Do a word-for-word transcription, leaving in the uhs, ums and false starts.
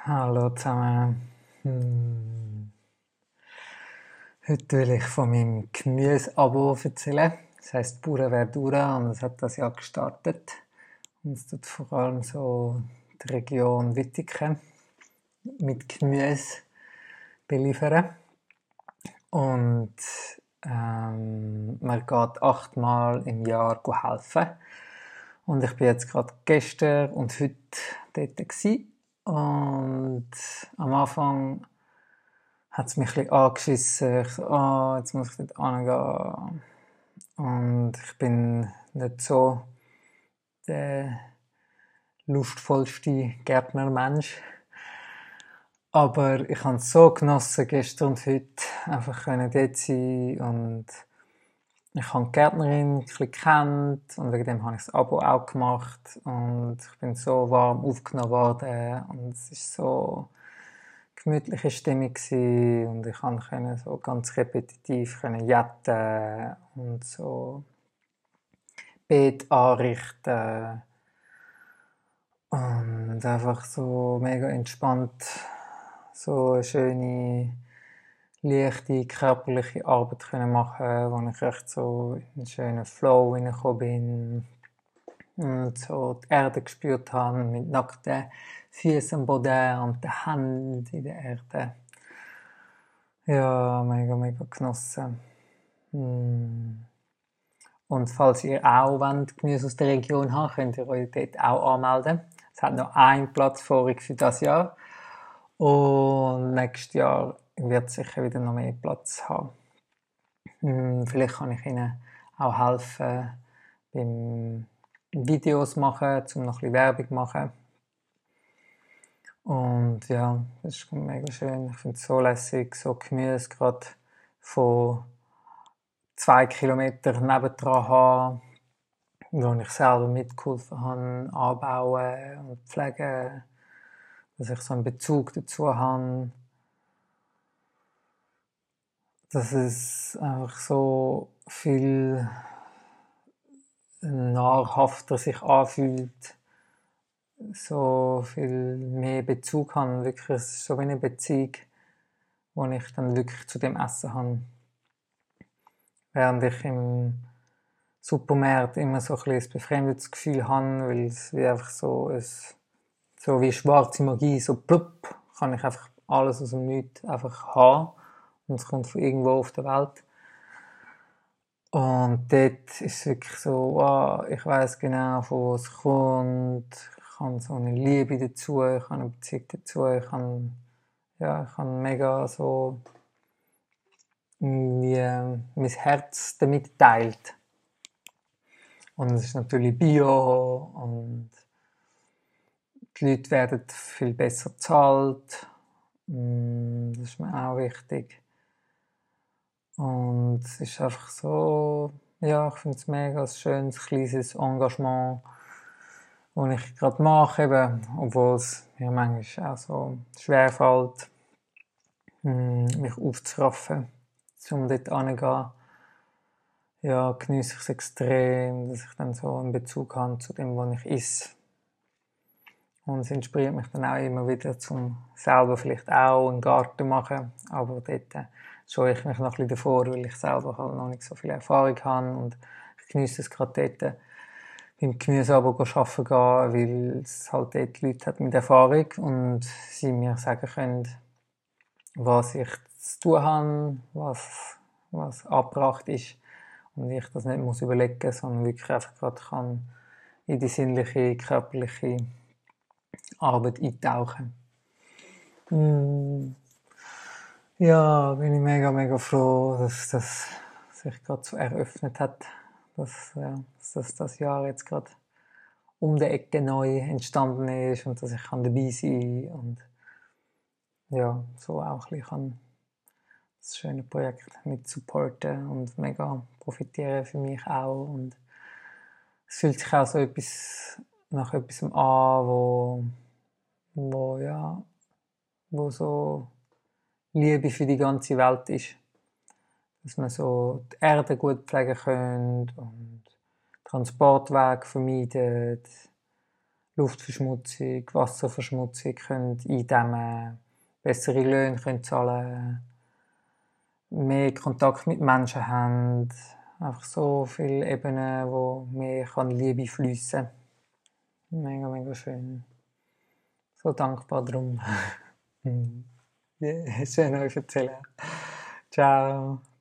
Hallo zusammen. Hm. Heute will ich von meinem Gemüse-Abo erzählen. Das heisst Pura Verdura und es hat das Jahr gestartet. Und es tut vor allem so die Region Wittigen mit Gemüse beliefern. Und ähm, man geht achtmal im Jahr helfen. Und ich bin jetzt gerade gestern und heute dort gewesen. Und am Anfang hat es mich ein bisschen angeschissen. Ich so, ah, jetzt muss ich dort hingehen. Und ich bin nicht so der lustvollste Gärtnermensch. Aber ich habe es so genossen, gestern und heute einfach dort sein und ich habe die Gärtnerin ein bisschen gekannt und wegen dem habe ich das Abo auch gemacht und ich bin so warm aufgenommen worden und es ist so gemütliche Stimmung gewesen und ich konnte so ganz repetitiv jetten und so Beet anrichten und einfach so mega entspannt so eine schöne leichte körperliche Arbeit können machen, wo ich echt so in einen schönen Flow hineingekommen bin und so die Erde gespürt habe mit nackten Füßen am Boden und den Händen in der Erde. Ja, mega, mega genossen. Hm. Und falls ihr auch wollt, Gemüse aus der Region habt, könnt ihr euch dort auch anmelden. Es hat noch einen Platz vorig für das Jahr. Und nächstes Jahr wird es sicher wieder noch mehr Platz haben. Hm, vielleicht kann ich Ihnen auch helfen beim Videos machen, um noch ein bisschen Werbung zu machen. Und ja, das ist mega schön. Ich finde es so lässig, so Gemüse gerade von zwei Kilometer nebendran haben, wo ich selber mitgeholfen habe, anbauen und pflegen, dass ich so einen Bezug dazu habe, dass es einfach so viel nahrhafter sich anfühlt, so viel mehr Bezug habe, wirklich, es ist so wie eine Beziehung, wo ich dann wirklich zu dem Essen habe. Während ich im Supermarkt immer so ein, ein befremdetes Gefühl habe, weil es wie einfach so ist, so wie schwarze Magie, so plupp, kann ich einfach alles aus dem Nichts einfach haben und es kommt von irgendwo auf der Welt. Und dort ist es wirklich so, wow, ich weiss genau, von wo es kommt, ich habe so eine Liebe dazu, ich habe eine Beziehung dazu, ich habe, ja, ich habe mega so wie, äh, mein Herz damit teilt. Und es ist natürlich Bio und die Leute werden viel besser bezahlt. Das ist mir auch wichtig. Und es ist einfach so, ja, ich finde es mega ein schönes, kleines Engagement, das ich gerade mache, eben, obwohl es mir manchmal auch so schwerfällt, mich aufzuraffen, um dort hinzugehen. Ja, genieße ich es extrem, dass ich dann so einen Bezug habe zu dem, was ich esse. Und es inspiriert mich dann auch immer wieder, zum selber vielleicht auch einen Garten zu machen. Aber dort äh, scheue ich mich noch ein bisschen davor, weil ich selber halt noch nicht so viel Erfahrung habe. Und ich genieße es gerade dort, beim Gemüseanbau arbeiten gehen, weil es halt dort Leute hat mit Erfahrung und sie mir sagen können, was ich zu tun habe, was, was angebracht ist. Und ich das nicht muss überlegen, sondern wirklich einfach gerade kann in die sinnliche, körperliche Arbeit eintauchen. Mm. Ja, bin ich mega, mega froh, dass das sich gerade so eröffnet hat, dass, ja, dass das, das Jahr jetzt gerade um die Ecke neu entstanden ist und dass ich kann dabei sein kann und ja, so auch ein bisschen das schöne Projekt mit supporten und mega profitieren für mich auch und es fühlt sich auch so etwas nach etwas an, wo, wo ja, wo so Liebe für die ganze Welt ist. Dass man so die Erde gut pflegen kann und Transportwege vermeidet, Luftverschmutzung, Wasserverschmutzung können eindämmen, bessere Löhne können zahlen, mehr Kontakt mit Menschen haben, einfach so viele Ebenen, wo mehr kann Liebe fließen. Mega, mega schön. So dankbar drum. Yeah, schön euch erzählen. Ciao.